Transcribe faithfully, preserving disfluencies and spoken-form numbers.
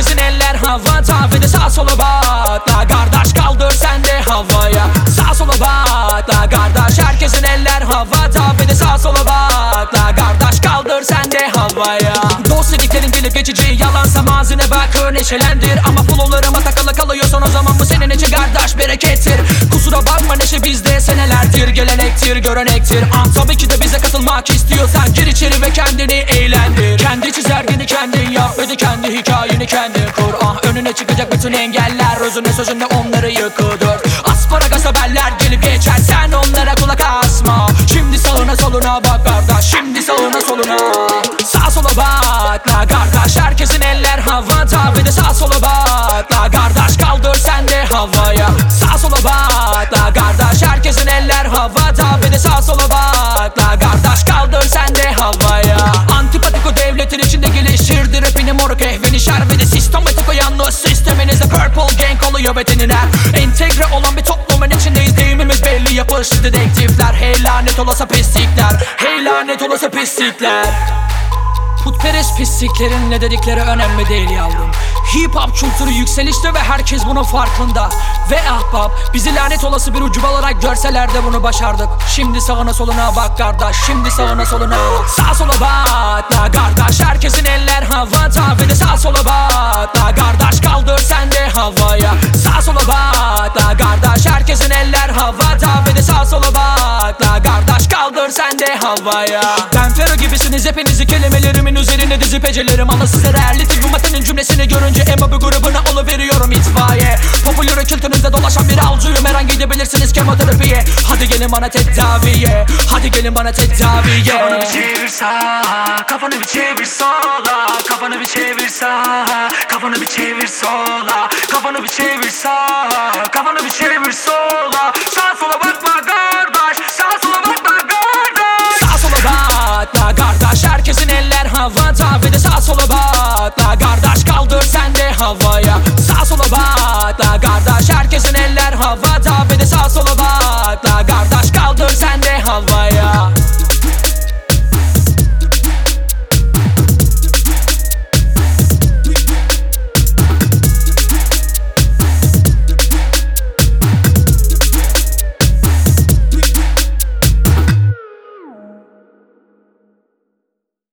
herkesin eller havada ve de sağ sola bak la kardeş, kaldır sen de havaya. Sağ sola bak la kardeş, herkesin eller havada ve de sağ sola bak la kardeş, kaldır sen de havaya. Dost dediklerin gelip geçici, yalansa mazine bakır neşelendir. Ama flowlarıma takılı kalıyorsun, o zaman bu senin için kardeş berekettir. Kusura bakma, neşe bizde senelerdir, gelenektir, görenektir. An tabii ki de bize katılmak istiyorsan gir içeri ve kendini eğlendir. Kendi çizelgeni kendin yap ve de kendi hikayeni kendin kur. Ah, önüne çıkacak bütün engeller, özüne sözünle onları yıkıdır. Asparagas haberler gelip geçer, sen onlara kulak asma. Şimdi sağına soluna bak kardeş, şimdi sağına soluna. Sağ sola bak la kardeş, herkesin eller havada ve de sağ sola bak la kardeş, kaldır sen de havaya. Sağ sola bak la kardeş, herkesin eller havada ve de sağ sola bak la kardeş, kaldır sen de havaya. Antipatiko devletin içinde geliştirdi rapini, moruk ehveni şer ve de sistematik o yalnız sisteminizde purple gang oluyor bedenine. Entegre olan bir toplumun içindeyiz, deyimimiz belli, yapıştı dedektifler. Hey lanet olası pislikler, hey lanet olası pislikler. Putperest pisliklerin ne dedikleri önemli değil yavrum. Hip hop kültürü yükselişte ve herkes bunun farkında. Ve ahbap, bizi lanet olası bir ucube olarak görseler de bunu başardık. Şimdi sağına soluna bak kardeş, şimdi sağına soluna. Sağ sola bak la kardeş, herkesin eller havada ve de sağ sola bak la kardeş, kaldır sen de havaya. Sağ sola bak la kardeş, herkesin eller havada ve de sağ sola bak la kardeş, kaldır sen de havaya. Ben Fero gibisiniz hepinizi, kelimelerimin üzerine dizip ecelerim. Ama size reality bu matenin cümlesini görünce Emma grubuna oluveriyorum itfaiye. Popüler kültürünüzde dolaşan bir avcuyum, her an gidebilirsiniz kemoterapiye. Hadi gelin bana tedaviye, hadi gelin bana tedaviye. Kafanı bir çevir sağa, kafanı bir çevir sola. Kafanı bir çevir sağa, kafanı bir çevir sola. Kafanı bir çevir sağa, kafanı bir çevir sola. Sağa sola bakma kardeş, sağa sola bakma kardeş. Sağ sola bak la kardeş, herkesin eller havada ve de sağ sola bak la kardeş, kaldır sen de havaya. Sağ sola bak la kardeş, herkesin eller havada ve de sağ sola bak